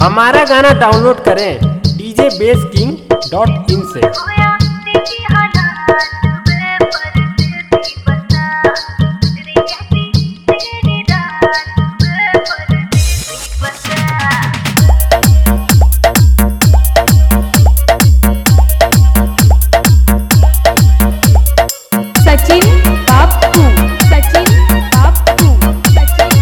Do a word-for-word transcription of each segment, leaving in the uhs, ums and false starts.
हमारा गाना डाउनलोड करें DJ bass king dot in से। सचिन बापू, सचिन बापू, सचिन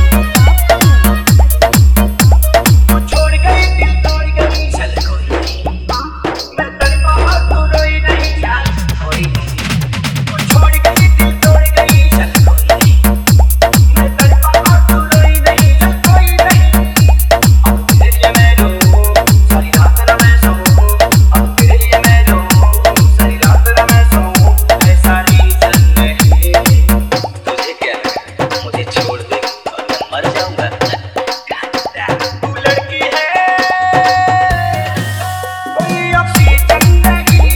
बापू। छोड़ गई दिल तोड़ गई चल कोई नहीं, मैं तड़पा और तू रोई नहीं चल कोई नहीं। छोड़ गई दिल तोड़ गई चल कोई नहीं, मैं तड़पा और तू रोई नहीं चल कोई नहीं। अब तेरे लिए मैं रोऊं सारी रात ना मैं सोऊं, अब तेरे लिए मैं रोऊं सारी रात ना मैं सोऊं। ऐसा रीजन नहीं, तुझे क्या लगा मुझे छोड़ दे और मैं मर जाऊंगा? तू लड़की है कोई ऑक्सीजन नहीं,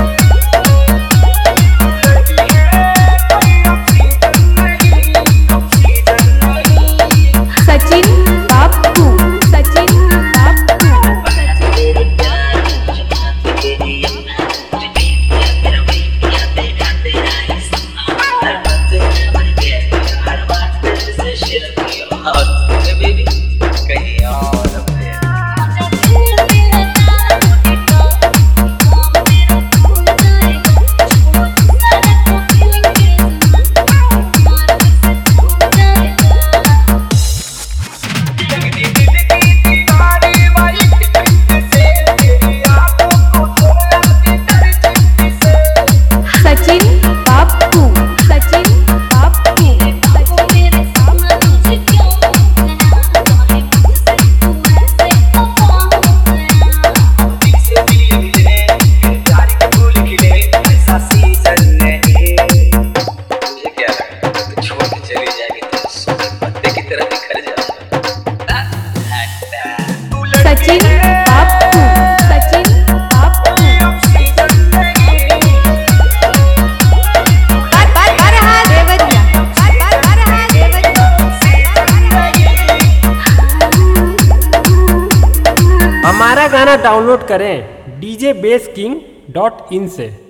तू लड़की है कोई ऑक्सीजन नहीं, ऑक्सीजन नहीं। सचिन बापू, सचिन बापू, तेरे प्यार मुझे बात तेरी तेरा वही तेरा तेरा हर बात हर बात तेरे से शेयर की और तुझे बेबी कहीं और अपने लगती दिल की दीवारी वाली पिंड से तेरी आंखों को छोड़ा के दर्द से। सचिन बापू, सचिन बापू, सचिन दिल से दिल मिले प्यार के फूल खिले ऐसा सीजन नहीं। तुझे क्या लगा तू छोड़ के चली जाएगी तो सूखे पत्ते की तरह बिखर जाऊंगा? तू लड़की सचिन है बापू, सचिन बापू। कोई ऑक्सीजन नहीं, बार बार बार रहा देवरिया, बार बार बार रहा देवरिया। हमारा गाना डाउनलोड करें DJ bass king dot in से।